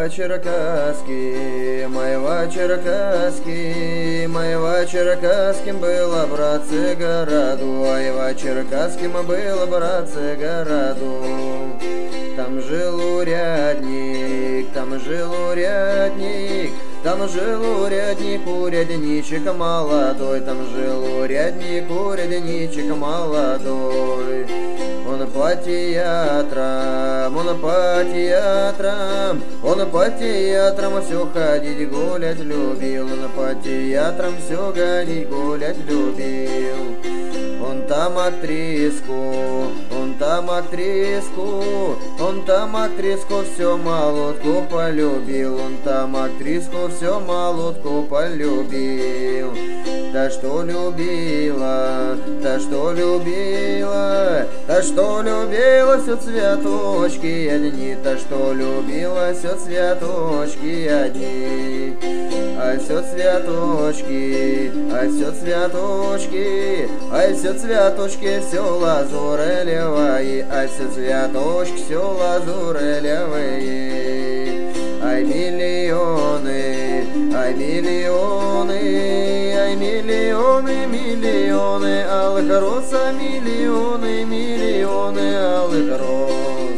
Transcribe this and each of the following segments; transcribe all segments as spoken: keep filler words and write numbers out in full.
Черкасский, моего Черкасский, моего Черкасским было, братцы, городу, моего Черкасским было, братцы, городу. Там жил урядник, там жил урядник, там жил урядник, урядничек молодой, там жил урядник, урядничек молодой. Он по театрам, он по театрам, он по театрам все ходить гулять любил, он по театрам все ходить гулять любил. Он там актриску, он там актриску, он там актриску все молодку полюбил, он там актриску все молодку полюбил. Та, что любила, та, что любила, та, что любила все цветочки одни, та, что любила все цветочки одни. А все цветочки, а все цветочки, а все цветочки, все лазурелевые, а все цветочки, все лазурелевые. Ай, миллионы, ай, миллионы, ай, миллионы, миллионы алых роз, а миллионы, миллионы алых роз.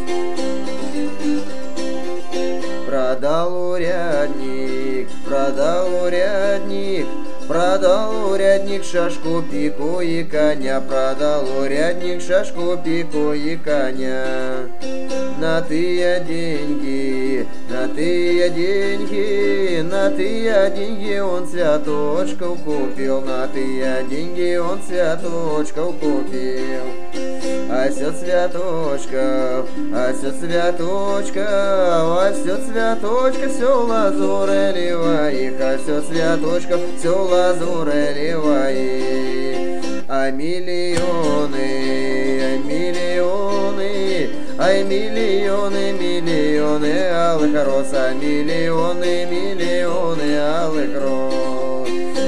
Продал урядник, продал урядник, продал урядник шашку, пику и коня, продал урядник шашку, пику и коня. На тыя деньги, на тыя деньги, на тыя деньги он цветочков купил, на тыя деньги он цветочков купил. А все цветочков, а все цветочков, а все цветочка, все лазурелевое, а все цветочков, все лазурелевое. А миллионы, а миллионы, ай, миллионы, миллионы алых роз, а миллионы, миллионы алых роз.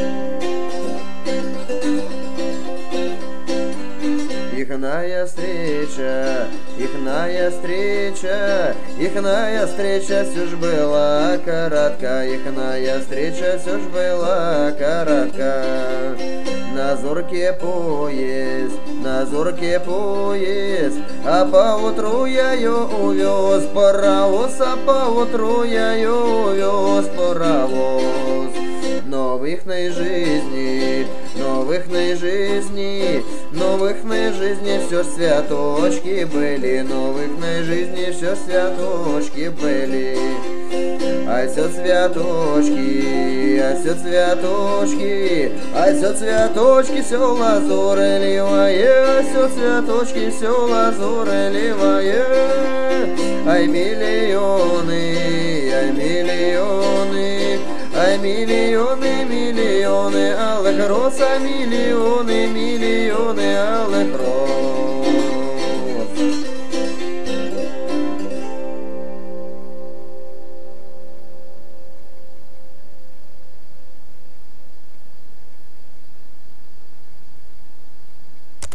Ихная встреча, ихная встреча, ихная встреча все ж была коротка, ихная встреча все ж была коротка. На зорке поезд, на зорке поезд, а поутру я ее увез паровоз, а поутру я ее увез паровоз. Новых на жизни, новых на жизни, новых на жизни все цветочки были, новых на жизни все цветочки были. А все цветочки, а все цветочки, а все цветочки, все лазурелевое, а все цветочки, все лазурелевое. Ай, миллионы, ай, миллионы, ай, миллионы, миллионы алых роз, а миллионы, миллионы алых роз.